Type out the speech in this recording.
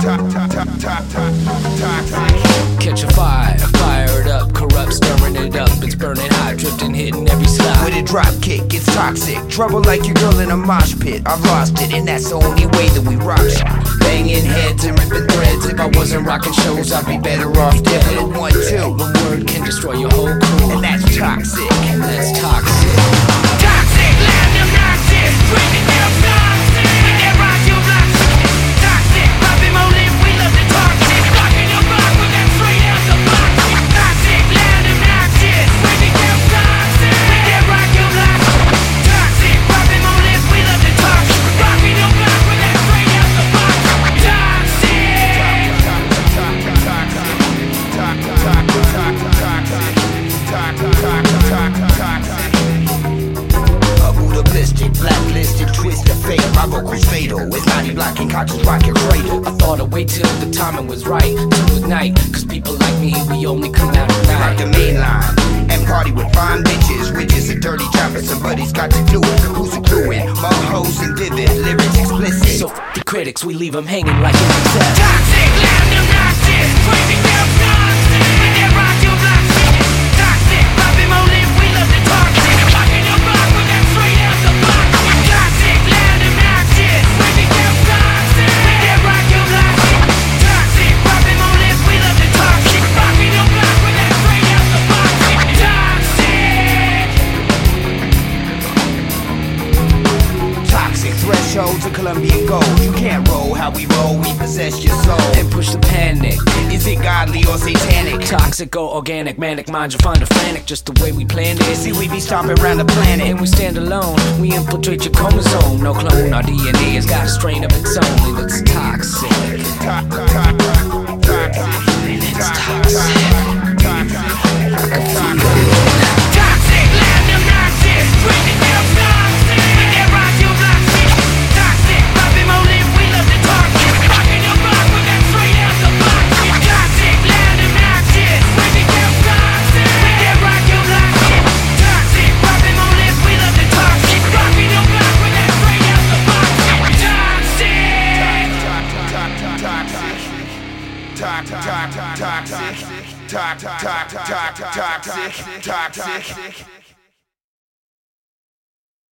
Catch a fire, fire it up, corrupt, stirring it up. It's burning hot, drifting, hitting every slide. With a drop kick, it's toxic. Trouble like your girl in a mosh pit. I've lost it, and that's the only way that we rock shit. Banging heads and ripping threads. If I wasn't rocking shows, I'd be better off dead. But 1, 2, One word can destroy your whole crew, and that's toxic. that's toxic. Toxic, loud and obnoxious, drinking down toxic. We get rock you block. Toxic, popping more lip, we love the toxic. Rocking your block with that straight out the box. Toxic, loud and obnoxious, drinking down toxic. We get rock you block. Toxic, popping more lip, we love the toxic. Rocking your block with that straight out the box. Buddha-pistic, blacklisted, twist of fate. My vocal's fatal. It's 90 blocking conscious rocket cradle. I thought I'd wait till the timing was right to ignite, cause people like me, we only come out at Rock night. the main line and party with fine bitches. Which is a dirty job, but somebody's got to do it. Who's a crewin'? Mug hoes and vivid, lyrics explicit. So the critics, we leave them hanging like an excess. Toxic, loud and obnoxious, drinking down toxic. We get rock you block. Toxic, popping more lip, we love the toxic. Rocking your block with that straight out the box. Toxic, loud and obnoxious, drinking down toxic. We get rock you block. Toxic, popping more lip, we love the toxic. Rocking your block with that straight out the box. Toxic. Toxic threshold to Colombian gold. You can't roll how we roll, we possess your soul. And push the panic. Is it godly or satanic? Toxic or organic, manic minds you find a frantic, just the way we planned it. See, we be stomping around the planet. And we stand alone, we infiltrate your chromosome. No clone, our DNA has got a strain of its own, and it's toxic. It's toxic. Toxic, loud and obnoxious, drinking down toxic. We get rock you block. Toxic, popping more lip, we love the toxic. Rocking your block with that straight out the box. Toxic, loud and obnoxious, drinking down toxic. We get rock you block. Toxic, popping more lip, we love the toxic. Rocking your block with that straight out the box. Toxic.